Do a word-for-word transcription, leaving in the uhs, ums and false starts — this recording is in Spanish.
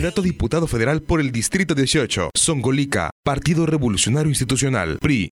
candidato a diputado federal por el Distrito dieciocho. Songolica, Partido Revolucionario Institucional, P R I.